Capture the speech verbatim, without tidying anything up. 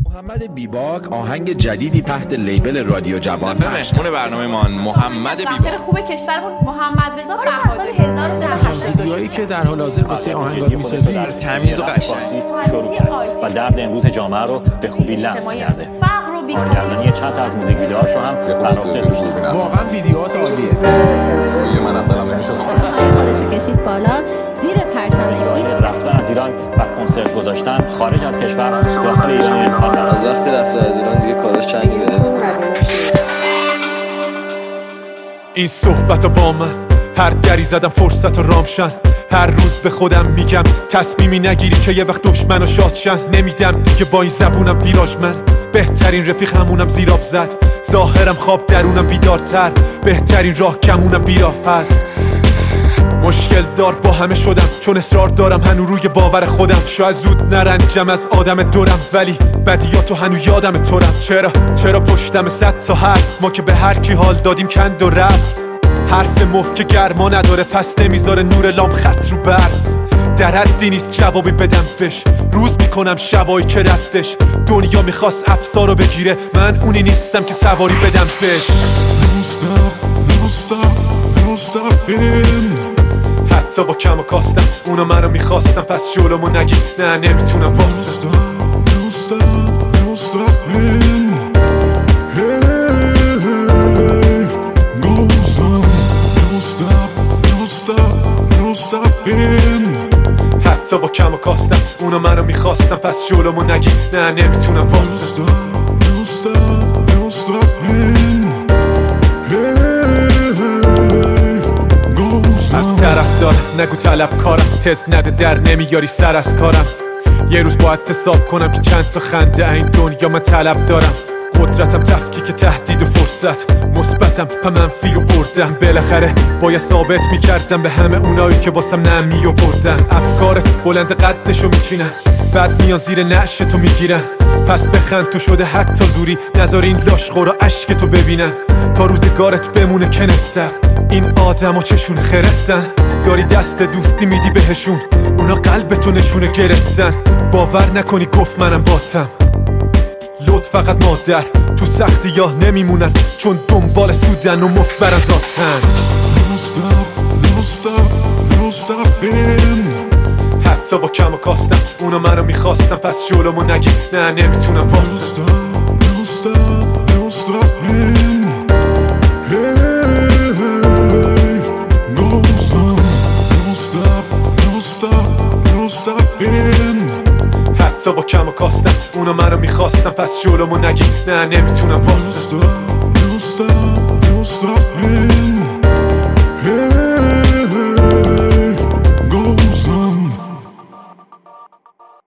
محمد بیباک آهنگ جدیدی تحت لیبل رادیو جوان پخش مهمون برنامه مان محمد بیباک خوب کشورمون محمد رضا بهادری هزار و سیصد و هشتاد ویدیوهایی که در حال حاضر واسه آهنگات می‌سازی در تمیز و قشنگ شروع کرد و درد امروز جامعه رو به خوبی لمس کرده. فقر و بیکاری چند تا از موزیک ویدیوهاش رو هم برآورده داشت. واقعا ویدیوهات عالیه. میگه من اصلا نمی‌شد خودش کشید بالا زیر پرچم ایران رفتن از ایران و کنسرت گذاشتن خارج از کشور داخل ایران امکان نداره. از وقتی رفته از ایران دیگه کارش چنگ میره. این صحبتو با من هر دری زدم فرصت و رامشن، هر روز به خودم میگم تصمیمی نگیری که یه وقت دشمن و شادشن. نمیدم دیگه با این زبونم ویراج من، بهترین رفیق همونم زیراب زد. ظاهرم خواب درونم بیدارتر، بهترین راه کمونم بیراه هست. مشکل دار با همه شدم چون اصرار دارم هنو روی باور خودم. شاید زود نرنجم از آدم دورم ولی بدیاتو هنو یادم تورم. چرا چرا پشتم صد تا حرف ما که به هر کی حال دادیم کند و رفت. حرف مفت که گرما نداره پس نمیذاره نور لام خط رو برف. در حدی نیست جوابی بدم بش، روز میکنم شبایی که رفتش. دنیا میخواست افسارو بگیره، من اونی نیستم که سواری بدم بش. حتی با کم و کاستم اونا منو میخواستم پس جلومو نگی نه نمیتونم واسه. حتی با کم و کاستم اونا منو میخواستم پس جلومو نگی نه نمیتونم واسه. از طرفدار نگو طلبکارم، تز نده در نمیاری سر از کارم. یه روز باید حساب کنم که چند تا خنده این دنیا من طلب دارم. قدرتم تفکیک تهدید و فرصت، مثبتم و منفی رو بردم. بالاخره باید ثابت میکردم به همه اونایی که واسم نمی آوردن. افکارت بلند قدشو میچینن بعد میان زیر نعشتو میگیرن. پس بخند تو شده حتی زوری نذار این لاشخورا عشقتو ببینن. تا روزگارت بمونه کنفتر این آدمو چشون خرفتن. داری دست دوستی میدی بهشون اونا قلبتو نشونه گرفتن. باور نکنی گفت منم باتم لطف فقط مادر تو سختی یا نمیمونن چون دنبال سودن و مفت برن ذاتن. حتی با کم و کاستم اونا منو میخواستم پس جلومو نگی نه نمیتونم واسه. حتی با کم و کاستم اونا منو میخواستم پس جلومو نگی نه نمیتونم واسه.